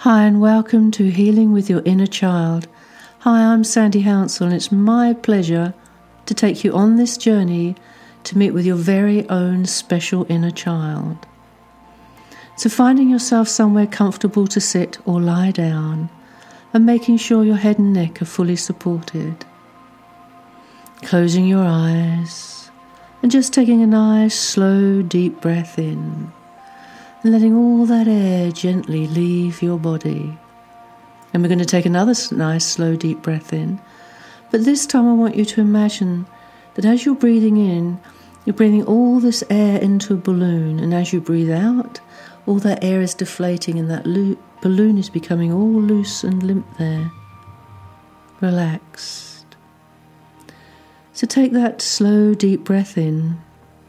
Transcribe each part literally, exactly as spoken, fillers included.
Hi and welcome to Healing with Your Inner Child. Hi, I'm Sandy Hounsell and it's my pleasure to take you on this journey to meet with your very own special inner child. So finding yourself somewhere comfortable to sit or lie down and making sure your head and neck are fully supported. Closing your eyes and just taking a nice slow deep breath in. And letting all that air gently leave your body. And we're going to take another nice, slow, deep breath in. But this time I want you to imagine that as you're breathing in, you're breathing all this air into a balloon. And as you breathe out, all that air is deflating and that lo- balloon is becoming all loose and limp there. Relaxed. So take that slow, deep breath in.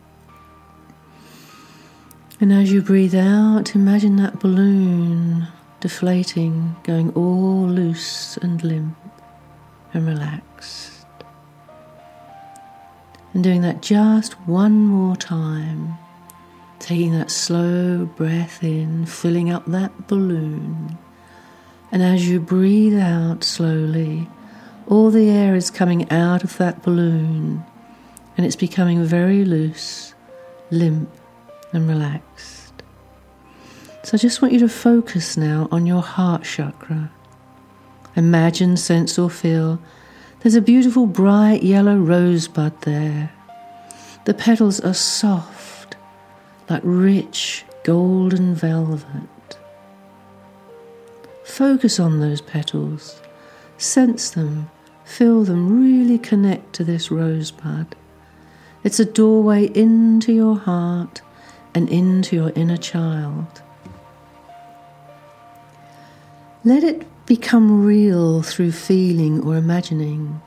And as you breathe out, imagine that balloon deflating, going all loose and limp and relaxed. And doing that just one more time, taking that slow breath in, filling up that balloon. And as you breathe out slowly, all the air is coming out of that balloon and it's becoming very loose, limp, and relaxed. So I just want you to focus now on your heart chakra. Imagine, sense or feel there's a beautiful bright yellow rosebud there. The petals are soft, like rich golden velvet. Focus on those petals, sense them, feel them, really connect to this rosebud. It's a doorway into your heart and into your inner child. Let it become real through feeling or imagining.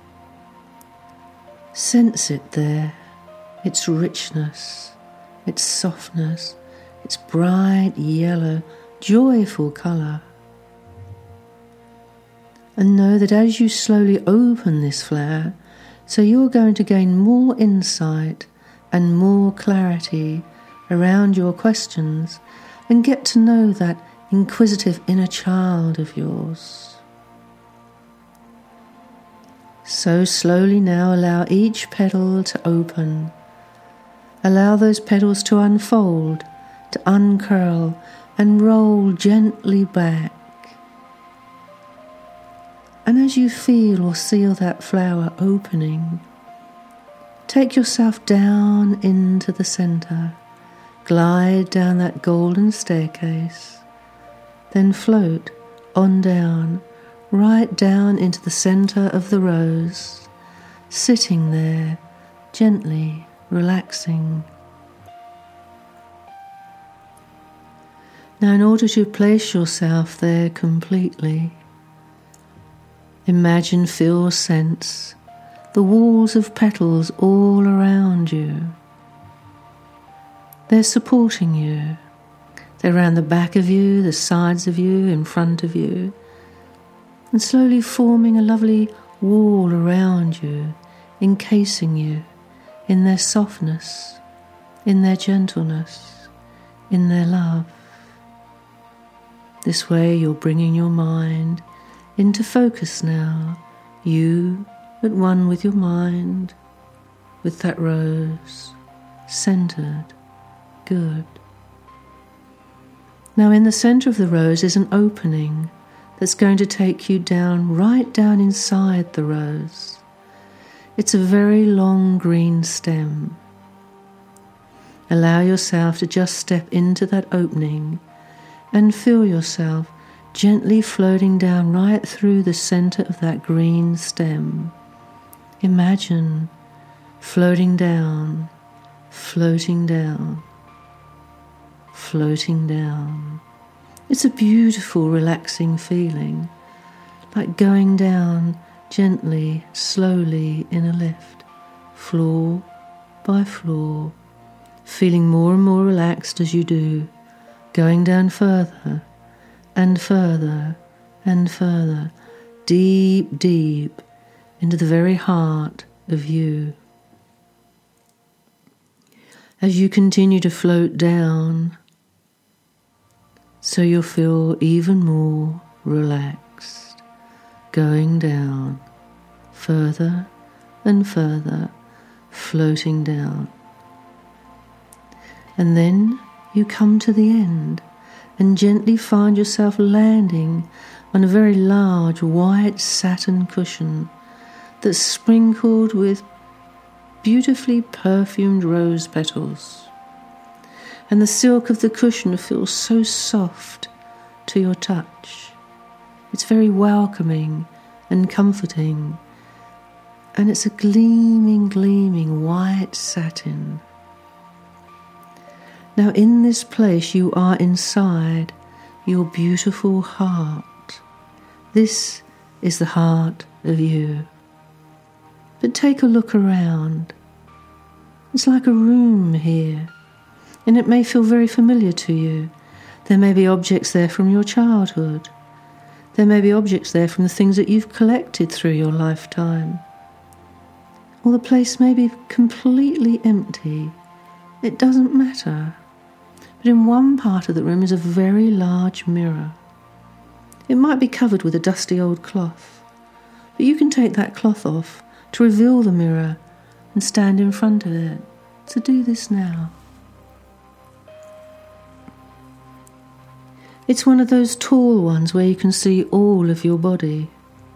Sense it there, its richness, its softness, its bright yellow, joyful colour. And know that as you slowly open this flower, so you're going to gain more insight and more clarity around your questions and get to know that inquisitive inner child of yours. So slowly now allow each petal to open. Allow those petals to unfold, to uncurl and roll gently back. And as you feel or seal that flower opening, take yourself down into the centre. Glide down that golden staircase, then float on down, right down into the centre of the rose, sitting there, gently relaxing. Now, in order to place yourself there completely, imagine, feel, sense the walls of petals all around you. They're supporting you. They're around the back of you, the sides of you, in front of you, and slowly forming a lovely wall around you, encasing you in their softness, in their gentleness, in their love. This way you're bringing your mind into focus now, you at one with your mind, with that rose, centered. Good. Now in the centre of the rose is an opening that's going to take you down, right down inside the rose. It's a very long green stem. Allow yourself to just step into that opening and feel yourself gently floating down right through the centre of that green stem. Imagine floating down, floating down. Floating down. It's a beautiful, relaxing feeling, like going down gently, slowly in a lift, floor by floor, feeling more and more relaxed as you do, going down further and further and further, deep, deep into the very heart of you. As you continue to float down, so you'll feel even more relaxed, going down, further and further, floating down. And then you come to the end and gently find yourself landing on a very large white satin cushion that's sprinkled with beautifully perfumed rose petals. And the silk of the cushion feels so soft to your touch. It's very welcoming and comforting, and it's a gleaming, gleaming white satin. Now in this place you are inside your beautiful heart. This is the heart of you. But take a look around. It's like a room here, and it may feel very familiar to you. There may be objects there from your childhood. There may be objects there from the things that you've collected through your lifetime. Or the place may be completely empty. It doesn't matter. But in one part of the room is a very large mirror. It might be covered with a dusty old cloth, but you can take that cloth off to reveal the mirror and stand in front of it. So do this now. It's one of those tall ones where you can see all of your body.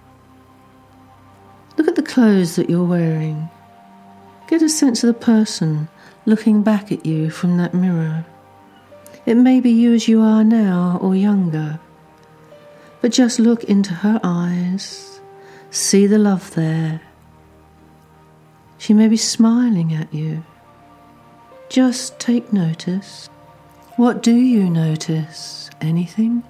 Look at the clothes that you're wearing. Get a sense of the person looking back at you from that mirror. It may be you as you are now or younger, but just look into her eyes, see the love there. She may be smiling at you. Just take notice. What do you notice? Anything?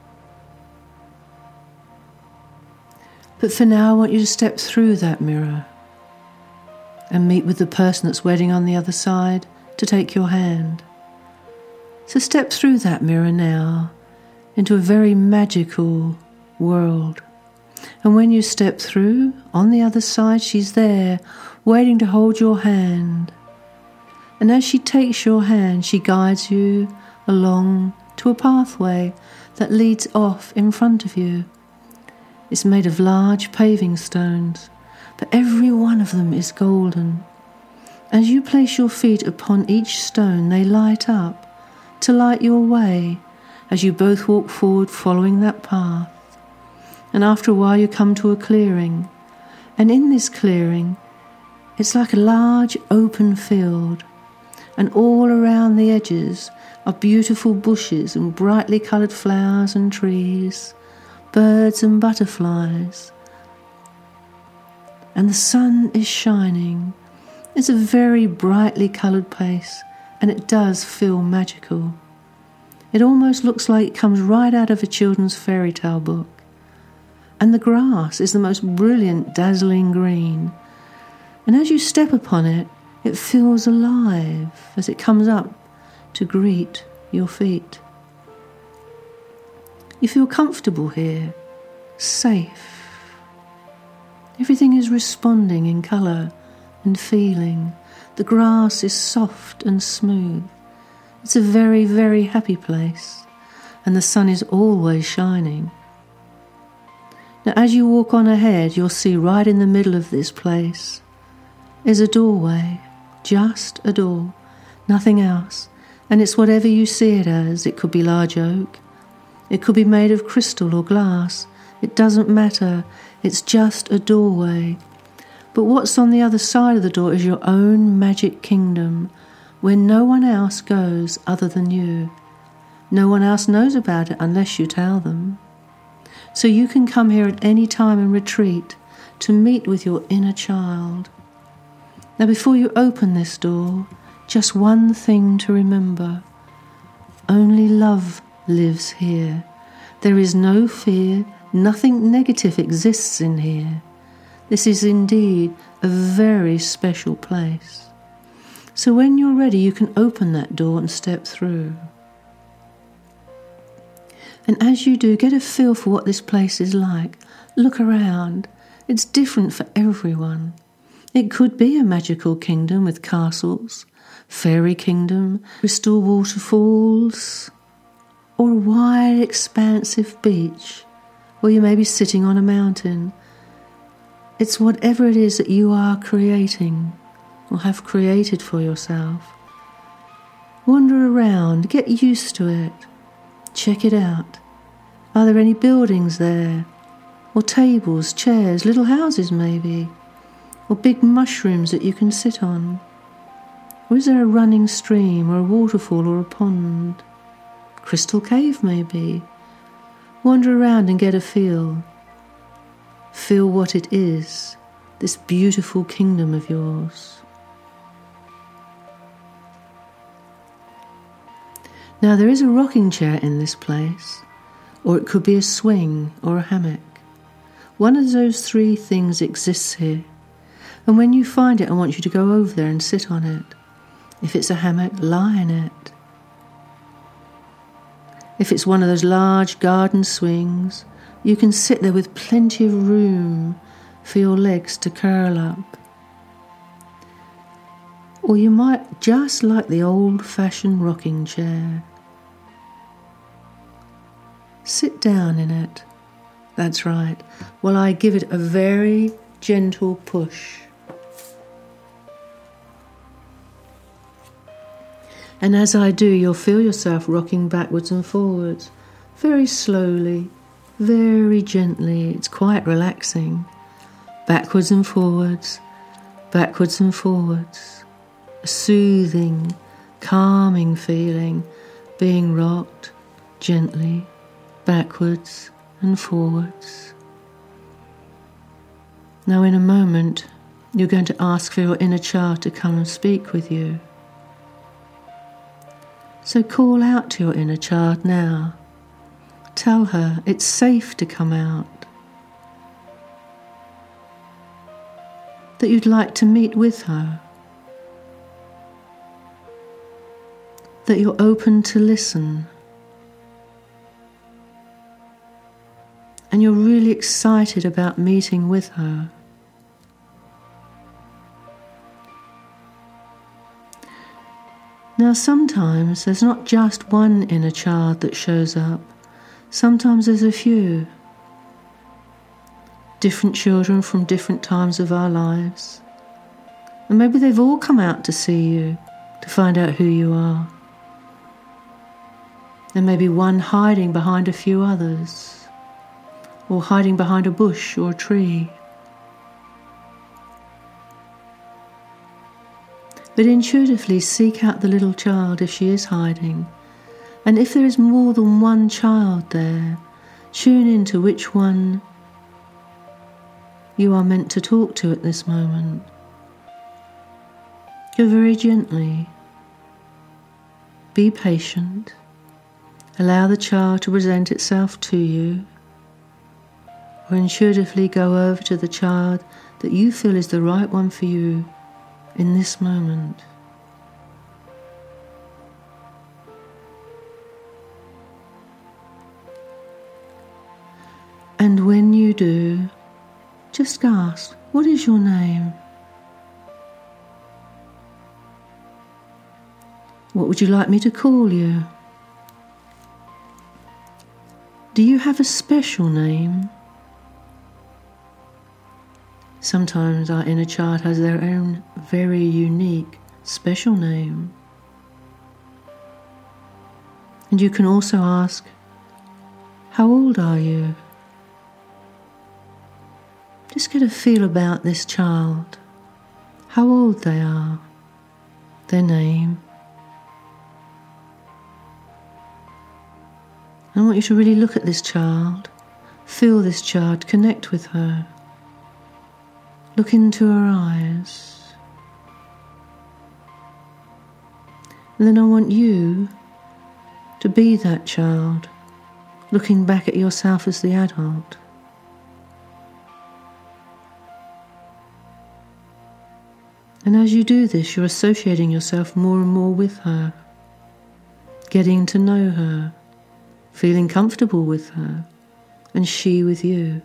But for now, I want you to step through that mirror and meet with the person that's waiting on the other side to take your hand. So step through that mirror now into a very magical world. And when you step through, on the other side, she's there, waiting to hold your hand. And as she takes your hand, she guides you along to a pathway that leads off in front of you. It's made of large paving stones, but every one of them is golden. As you place your feet upon each stone, they light up to light your way as you both walk forward following that path. And after a while you come to a clearing, and in this clearing it's like a large open field, and all around the edges are beautiful bushes and brightly coloured flowers and trees, birds and butterflies. And the sun is shining. It's a very brightly coloured place, and it does feel magical. It almost looks like it comes right out of a children's fairy tale book. And the grass is the most brilliant, dazzling green. And as you step upon it, it feels alive as it comes up to greet your feet. You feel comfortable here, safe. Everything is responding in colour and feeling. The grass is soft and smooth. It's a very, very happy place, and the sun is always shining. Now, as you walk on ahead, you'll see right in the middle of this place is a doorway, just a door, nothing else. And it's whatever you see it as. It could be large oak, it could be made of crystal or glass. It doesn't matter. It's just a doorway. But what's on the other side of the door is your own magic kingdom, where no one else goes other than you. No one else knows about it unless you tell them. So you can come here at any time and retreat to meet with your inner child. Now, before you open this door, just one thing to remember. Only love lives here. There is no fear. Nothing negative exists in here. This is indeed a very special place. So when you're ready, you can open that door and step through. And as you do, get a feel for what this place is like. Look around. It's different for everyone. It could be a magical kingdom with castles, fairy kingdom, crystal waterfalls, or a wide, expansive beach, or you may be sitting on a mountain. It's whatever it is that you are creating or have created for yourself. Wander around, get used to it, check it out. Are there any buildings there? Or tables, chairs, little houses maybe? Or big mushrooms that you can sit on? Or is there a running stream or a waterfall or a pond? Crystal cave maybe? Wander around and get a feel. Feel what it is, this beautiful kingdom of yours. Now there is a rocking chair in this place, or it could be a swing or a hammock. One of those three things exists here, and when you find it, I want you to go over there and sit on it. If it's a hammock, lie in it. If it's one of those large garden swings, you can sit there with plenty of room for your legs to curl up. Or you might just like the old-fashioned rocking chair. Sit down in it. That's right. Well, I give it a very gentle push. And as I do, you'll feel yourself rocking backwards and forwards, very slowly, very gently. It's quite relaxing. Backwards and forwards, backwards and forwards. A soothing, calming feeling, being rocked gently, backwards and forwards. Now in a moment, you're going to ask for your inner child to come and speak with you. So call out to your inner child now. Tell her it's safe to come out. That you'd like to meet with her. That you're open to listen. And you're really excited about meeting with her. Now sometimes there's not just one inner child that shows up. Sometimes there's a few. Different children from different times of our lives. And maybe they've all come out to see you, to find out who you are. There may be one hiding behind a few others, or hiding behind a bush or a tree. But intuitively seek out the little child if she is hiding. And if there is more than one child there, tune into which one you are meant to talk to at this moment. Go very gently. Be patient. Allow the child to present itself to you. Or intuitively go over to the child that you feel is the right one for you in this moment. And when you do, just ask, what is your name? What would you like me to call you? Do you have a special name? Sometimes our inner child has their own very unique, special name. And you can also ask, how old are you? Just get a feel about this child, how old they are, their name. I want you to really look at this child, feel this child, connect with her. Look into her eyes. And then I want you to be that child, looking back at yourself as the adult. And as you do this, you're associating yourself more and more with her, getting to know her, feeling comfortable with her, and she with you.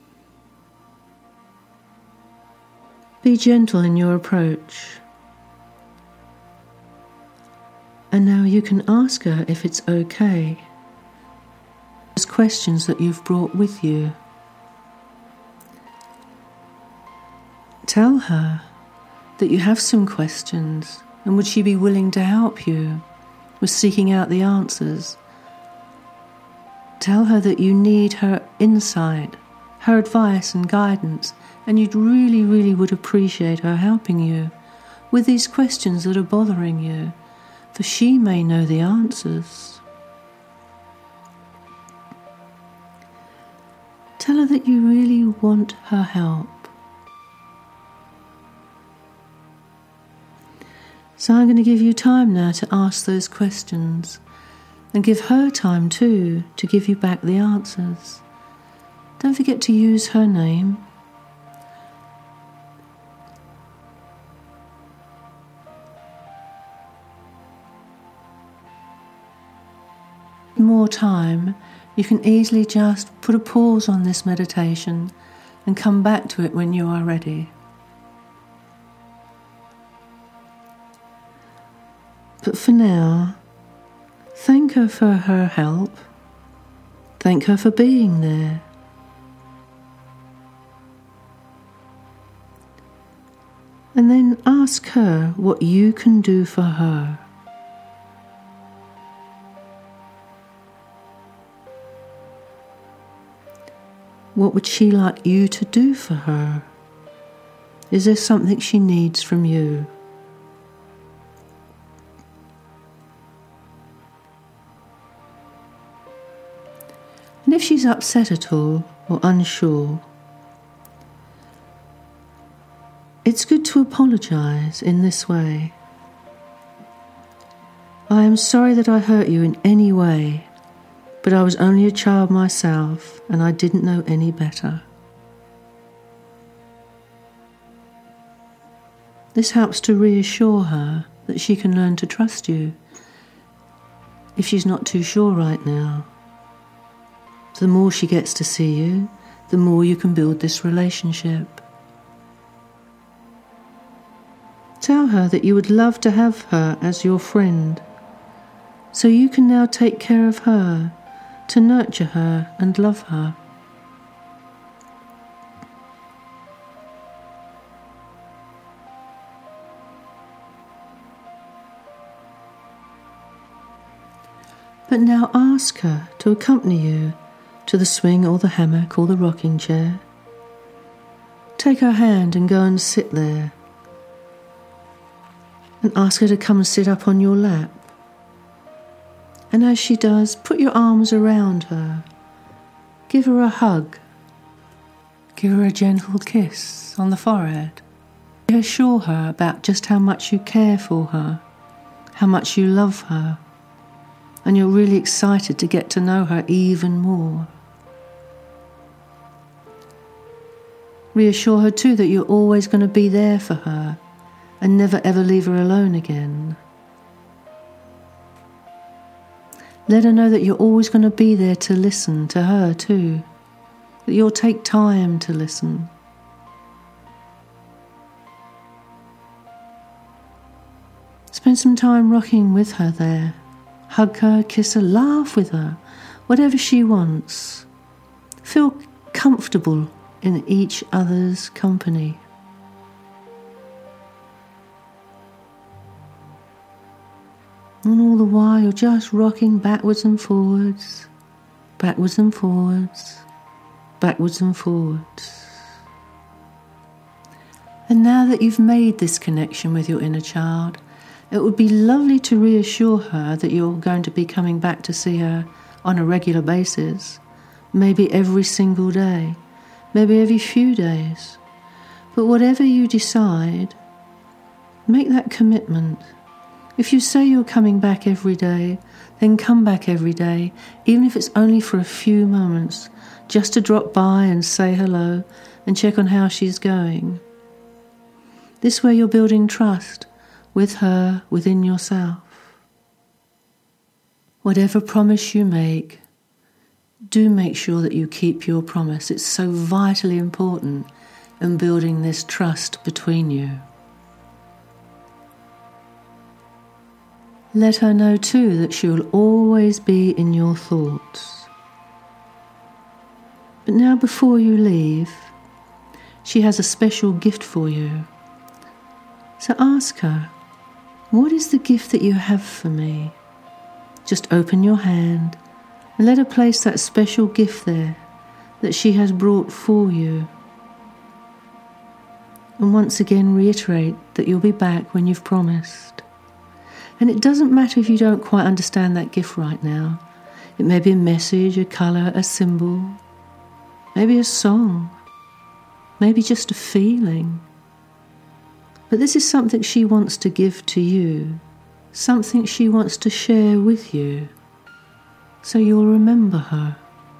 Be gentle in your approach. And now you can ask her if it's okay. There's questions that you've brought with you. Tell her that you have some questions, and would she be willing to help you with seeking out the answers? Tell her that you need her insight, her advice and guidance, and you'd really, really would appreciate her helping you with these questions that are bothering you, for she may know the answers. Tell her that you really want her help. So I'm going to give you time now to ask those questions, and give her time too to give you back the answers. Don't forget to use her name. More time, you can easily just put a pause on this meditation and come back to it when you are ready. But for now, thank her for her help. Thank her for being there. And then ask her what you can do for her. What would she like you to do for her? Is there something she needs from you? And if she's upset at all or unsure, it's good to apologise in this way. I am sorry that I hurt you in any way, but I was only a child myself and I didn't know any better. This helps to reassure her that she can learn to trust you if she's not too sure right now. The more she gets to see you, the more you can build this relationship. Tell her that you would love to have her as your friend, so you can now take care of her, to nurture her and love her. But now ask her to accompany you to the swing or the hammock or the rocking chair. Take her hand and go and sit there. And ask her to come and sit up on your lap. And as she does, put your arms around her. Give her a hug. Give her a gentle kiss on the forehead. Reassure her about just how much you care for her, how much you love her, and you're really excited to get to know her even more. Reassure her too that you're always going to be there for her and never ever leave her alone again. Let her know that you're always going to be there to listen to her too, that you'll take time to listen. Spend some time rocking with her there. Hug her, kiss her, laugh with her, whatever she wants. Feel comfortable in each other's company. And all the while you're just rocking backwards and forwards, backwards and forwards, backwards and forwards. And now that you've made this connection with your inner child, it would be lovely to reassure her that you're going to be coming back to see her on a regular basis, maybe every single day, maybe every few days. But whatever you decide, make that commitment. If you say you're coming back every day, then come back every day, even if it's only for a few moments, just to drop by and say hello and check on how she's going. This way you're building trust with her within yourself. Whatever promise you make, do make sure that you keep your promise. It's so vitally important in building this trust between you. Let her know too that she will always be in your thoughts. But now before you leave, she has a special gift for you. So ask her, what is the gift that you have for me? Just open your hand and let her place that special gift there that she has brought for you. And once again reiterate that you'll be back when you've promised. And it doesn't matter if you don't quite understand that gift right now. It may be a message, a colour, a symbol, maybe a song, maybe just a feeling. But this is something she wants to give to you, something she wants to share with you, so you'll remember her.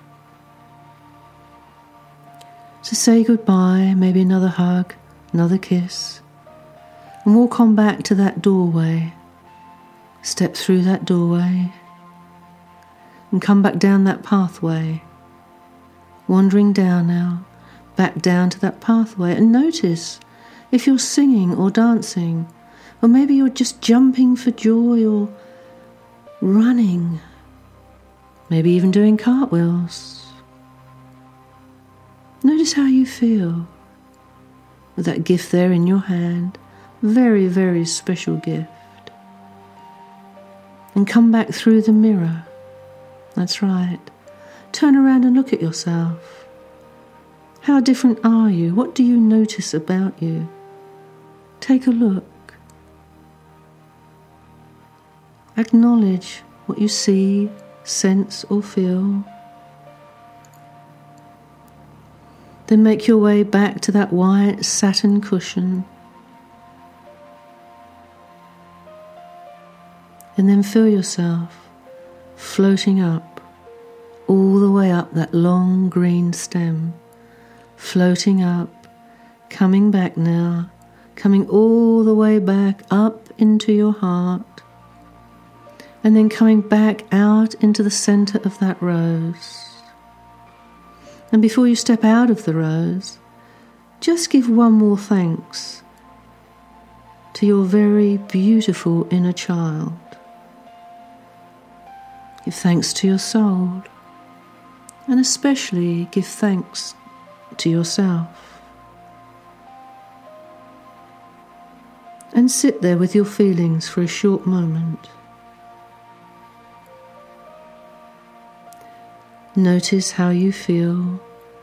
So say goodbye, maybe another hug, another kiss, and walk on back to that doorway. Step through that doorway and come back down that pathway, wandering down now, back down to that pathway, and notice if you're singing or dancing, or maybe you're just jumping for joy or running, maybe even doing cartwheels. Notice how you feel with that gift there in your hand, very, very special gift. And come back through the mirror. That's right. Turn around and look at yourself. How different are you? What do you notice about you? Take a look. Acknowledge what you see, sense, or feel. Then make your way back to that white satin cushion. And then feel yourself floating up, all the way up that long green stem, floating up, coming back now, coming all the way back up into your heart, and then coming back out into the centre of that rose. And before you step out of the rose, just give one more thanks to your very beautiful inner child. Give thanks to your soul, and especially give thanks to yourself. And sit there with your feelings for a short moment. Notice how you feel.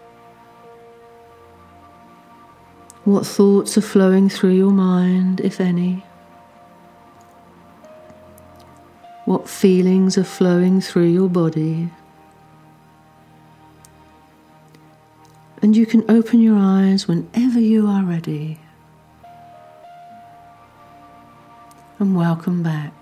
What thoughts are flowing through your mind, if any? What feelings are flowing through your body? And you can open your eyes whenever you are ready. And welcome back.